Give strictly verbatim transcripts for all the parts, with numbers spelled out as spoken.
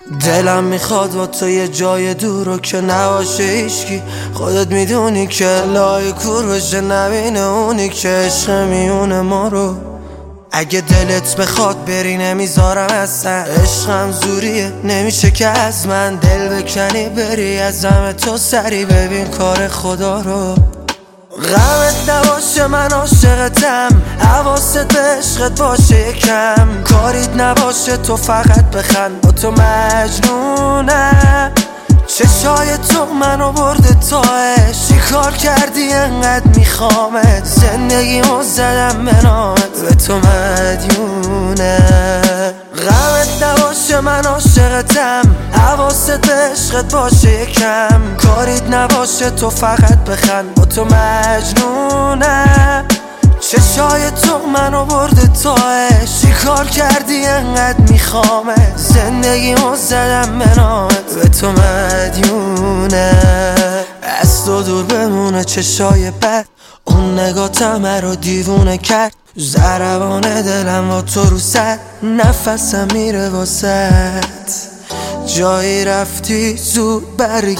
دلم میخواد با تو یه جای دور رو که نباشه هیچکی، خودت میدونی که لای کور بشه نبینه اونی که عشق میونه ما رو. اگه دلت بخواد بری نمیذارم اصلا، عشقم زوریه نمیشه که از من دل بکنی بری از همه تو سری ببین کار خدا رو. غمت نباشه من عاشقتم، حواست به عشقت باشه کم، کاریت نباشه تو فقط بخند با تو مجنونم. چشای تو منو برده تا عشق، چی کار کردی انقدر میخوامت، زندگیمو زدم به نامت به تو مدیونم. غمت نباشه من عاشقتم، حواست به عشقت باشه کم، کاریت نباشه تو فقط بخند با تو مجنونم. چشای تو منو برده تا عشق، چی کار کردی انقدر میخوامت، زندگیمو زدم به نامت به تو مدیونم. از تو دور بمونه چشای بد، اون نگاتم مرا دیوونه کرد، ضربان دلم با تو رو سر نفسم میره واسد، جایی رفتی زود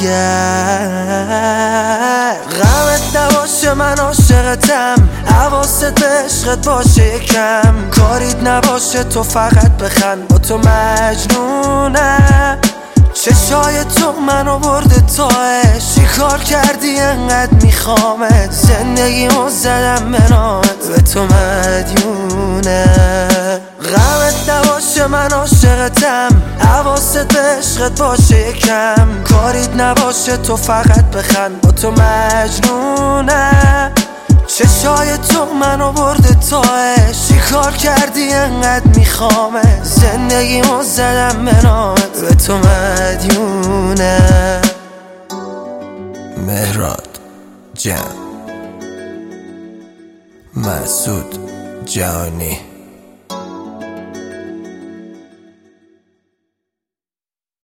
برگرد. غمت نباشه من عاشقتم، حواست به عشقت باشه کم، کاریت نباشه تو فقط بخند با تو مجنونم. چشای تو منو برده تا عشق، چی کار کردی انقدر میخوامت، زندگیمو زدم به نامت به تو مدیونم. غمت نباشه من عاشقتم، حواست به عشقت باشه کم، کاریت نباشه تو فقط بخند با تو مجنونم. چشای تو منو برده تا عشق، چی کار کردی انقدر میخوامت، زندگیمو زدم به نامت به تو مدیونم. مهراد جان، مسعود جانی.